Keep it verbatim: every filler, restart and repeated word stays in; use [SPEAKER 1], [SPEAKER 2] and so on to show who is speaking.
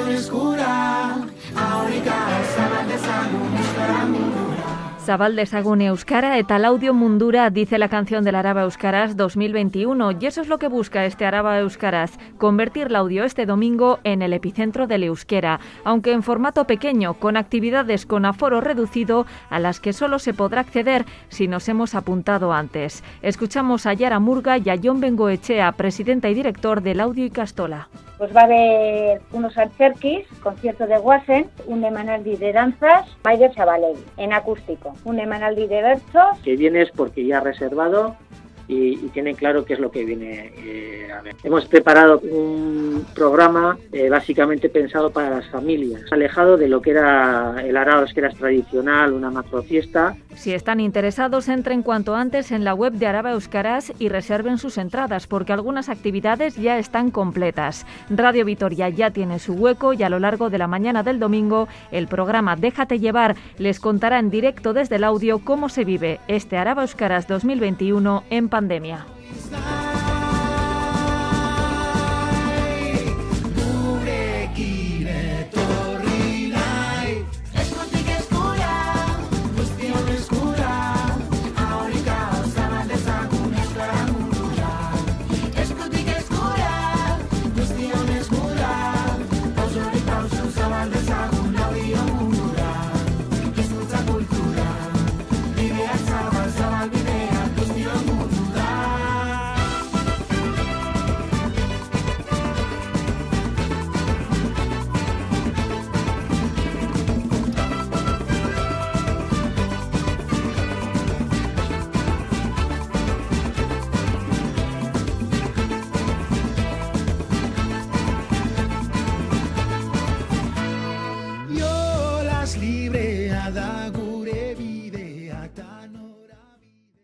[SPEAKER 1] Zabal dezagun euskara eta laudio mundura, dice la canción del Araba Euskaraz dos mil veintiuno, y eso es lo que busca este Araba Euskaraz, convertir el audio este domingo en el epicentro del euskera, aunque en formato pequeño, con actividades con aforo reducido a las que solo se podrá acceder si nos hemos apuntado antes. Escuchamos a Yara Murga y a Jon Bengoechea, presidenta y director del Audio Ikastola.
[SPEAKER 2] Pues va a haber unos antzerkis, concierto de Guasen, un emanaldi de danzas, Maider Zabalegui, en acústico, un emanaldi de versos.
[SPEAKER 3] Que viene es porque ya ha reservado y, y tiene claro qué es lo que viene eh, a ver. Hemos preparado un programa eh, básicamente pensado para las familias, alejado de lo que era el Araba Euskaraz tradicional, una macro fiesta.
[SPEAKER 1] Si están interesados, entren cuanto antes en la web de Araba Euskaraz y reserven sus entradas, porque algunas actividades ya están completas. Radio Vitoria ya tiene su hueco y a lo largo de la mañana del domingo el programa Déjate Llevar les contará en directo desde el audio cómo se vive este Araba Euskaraz dos mil veintiuno en pandemia.
[SPEAKER 4] Libre a dago